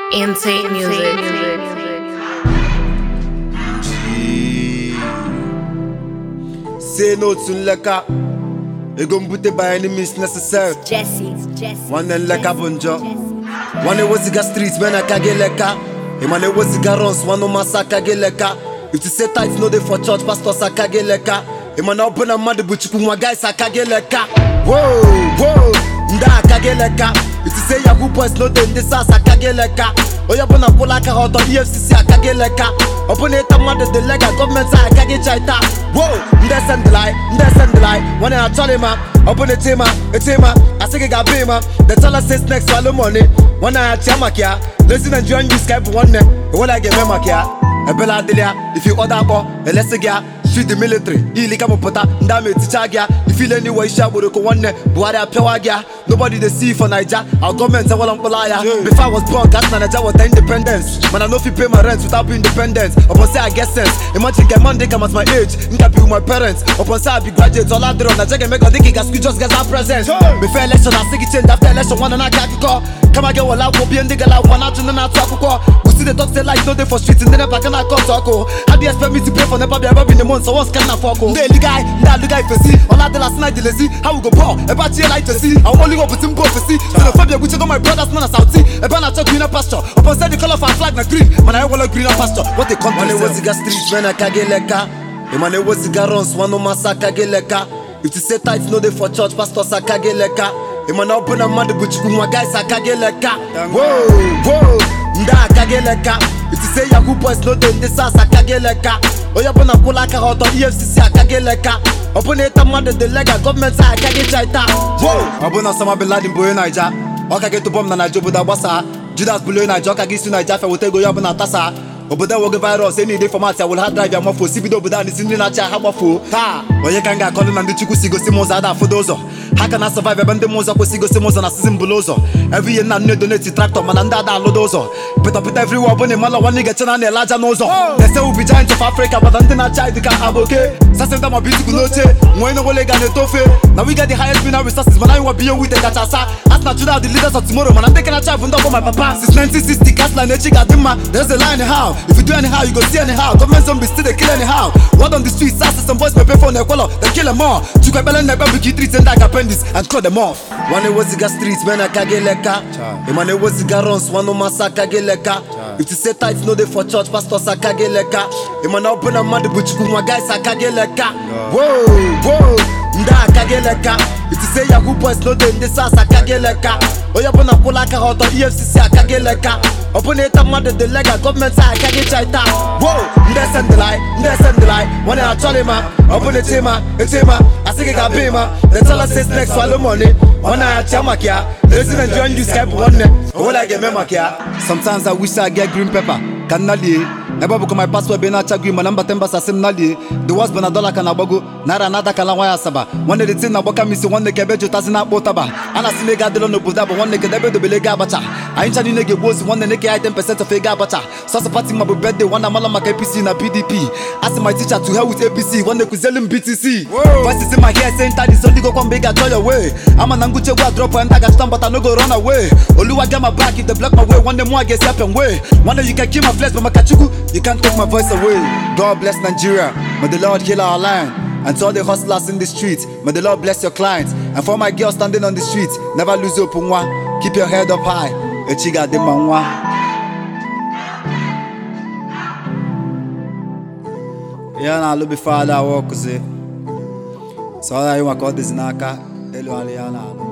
Intake music. Say no to Leka. You gon' put it by any means necessary. Jesse. One then Leka Bunjo. One it was the streets when I kage Leka. A man it was the runs, one no massa kage Leka. If you say tight, no day for church, pastor sakage Leka. A man open a mother but you my guys sakage Leka. Whoa, nda kage Leka. If you say Yahoo boys, no day in this house sakage Leka. Oya bona pola ka hot EFCC akage Leka. Open it up mother the lega government side kage chaita. Whoa, send the lie. When I tell him open a tema. I say ga bema. The teller says next swallow money. When I chama kia, listen and join you Skype one day. When I get me makia, a bella delia. If you order for a lesser gear, shoot the military. Ili kama pota, ndame tichagia. You feel anyway sharp with a one day, buara piawagia. Nobody they see for Niger. Our government are well on polaya. Before I was born, Gas Niger was the independence. Man, I know if you pay my rent without being independent. Upon say I get sense. Imagine get Monday come at my age. Nka be with my parents. Upon say I be graduate. All I do on I check and make a dicky gas just get our presents. Before election, I think it change after election. One and I can't call. Come again, well, I'll be in the gala. One out and I talk. We see the talk say like no day for streets and then I can call talk. How do you expect me to pay for never be ever been the month? So what's can I fuck? Daily guy, that the guy for see. All I did last night, the lazy. How we go ball? About you like to see. I only go with him prophecy. Xenophobia, which is my brothers, man, as South Sea. A banner to greener pasture. Upon said the color of our flag, na green. Man, I want a greener pasture. What they come to was the streets when I kage Leka. A man, it was the runs, one no massa kage Leka. If you say tight, no day for church, pastor sakage Leka. A man, open a mother, but you my guys sakage Leka. Whoa, nda kage Leka. If you say Yahoo boys, no day in this house sakage Leka. Oya bona pola ka hot EFCC akage Leka. Open it up mother the lega government side kage chaita. Whoa, abona sama Bin Laden boy Naija. Oka get to bomb na Naija buda wasa. Judas below Naija ka gisu Naija fe wote go yabona tasa. Oboda woge virus any day format I will hard drive ya mofo sibido oboda ni sindi na cha habafo. Ha, oye kanga calling na ndichuku sigo simoza da fodozo. How can I survive bande moza ko sigo simoza na season bulozo. Every year na no donate tractor man nda da lodozo. Put everywhere bone mala one nigga chana na larger nozo. They say we be giants of Africa but then na child ka aboke. Sasem ma beauty kunoche. Mwe no gole gane tofe. Now we get the highest mineral resources man I want be with the gachasa. As na the leaders of tomorrow man I'm taking a child from my papa. Since 1960 gas line chiga dima. There's a line how. If you do anyhow, you go see anyhow. Government zombies still they kill anyhow. What on the streets, asses some boys may pay for their color, they kill them all. Chuka belen never be treats and like appendix and cut them off. One it was the streets, when I kage Leka. A man it was the runs, one no massa kage Leka. If you say tight, no day for church, pastor sakage Leka. A man open a mother, but you my guys sakage Leka. Whoa, nda kage Leka. If you say Yahoo boys, no day in this house sakage Leka. Oya bona pola ka hot EFCC akage Leka. Open it up mother the lega government side kage chaita. Whoa, send the lie. When I tell him open a tema. I say ga bema. The teller says next swallow money. When I chama kia, listen and join you Skype one day. All I get me makia. Sometimes I wish I get green pepper. Canali. Never book my passport bena chagui my number 10 basa sim nali. The was $1 kana bago. Nara nada kala waya saba. One day the thing na boka misi one day kebejo tazina botaba. Ana sine ga delo no buda but one day kedebe do belega bacha. I ain't chani nege boss one day neke 10% of ega bacha. So party my birthday one amala maka APC na PDP. Ask my teacher to help with APC one day kuzelim BTC. Voices in my hair saying that is only go come big go your way. I'm an anguche go drop and I got stand but I no go run away. Oluwa get my back if they block my way one day more I get step and way. One day you can kill my flesh but my kachuku you can't take my voice away. God bless Nigeria. May the Lord heal our land. And to all the hustlers in the streets, may the Lord bless your clients. And for my girls standing on the streets, never lose hope. Keep your head up high. Echiga de manwa. Yeah, na lubi father walk. So I want to call this naka. Elu aliyana.